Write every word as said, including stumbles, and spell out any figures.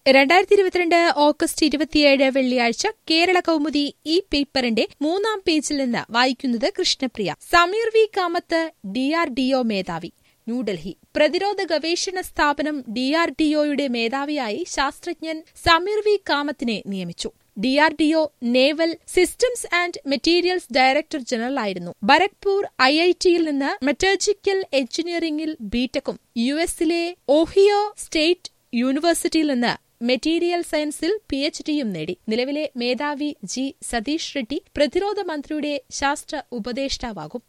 രണ്ടായിരത്തി ഇരുപത്തിരണ്ട് ഓഗസ്റ്റ് ഇരുപത്തിയേഴ് വെള്ളിയാഴ്ച കേരള കൗമുദി ഈ പേപ്പറിന്റെ മൂന്നാം പേജിൽ നിന്ന് വായിക്കുന്നത് കൃഷ്ണപ്രിയ. സമീർ വി കാമത്ത് ഡിആർഡിഒ മേധാവി. ന്യൂഡൽഹി. പ്രതിരോധ ഗവേഷണ സ്ഥാപനം ഡിആർഡിഒയുടെ മേധാവിയായി ശാസ്ത്രജ്ഞൻ സമീർ വി കാമത്തിനെ നിയമിച്ചു. DRDO naval systems and materials director ജനറലായിരുന്നു. ബരക്പൂർ ഐ ഐ ടിയിൽ നിന്ന് മെറ്റേർജിക്കൽ എഞ്ചിനീയറിംഗിൽ ബിടെക്കും യു എസിലെ ഓഹിയോ സ്റ്റേറ്റ് യൂണിവേഴ്സിറ്റിയിൽ നിന്ന് മെറ്റീരിയൽ സയൻസിൽ പി എച്ച് ഡിയും നേടി. നിലവിലെ മേധാവി ജി സതീഷ് റെഡ്ഡി പ്രതിരോധ മന്ത്രിയുടെ ശാസ്ത്ര ഉപദേഷ്ടാവാകും.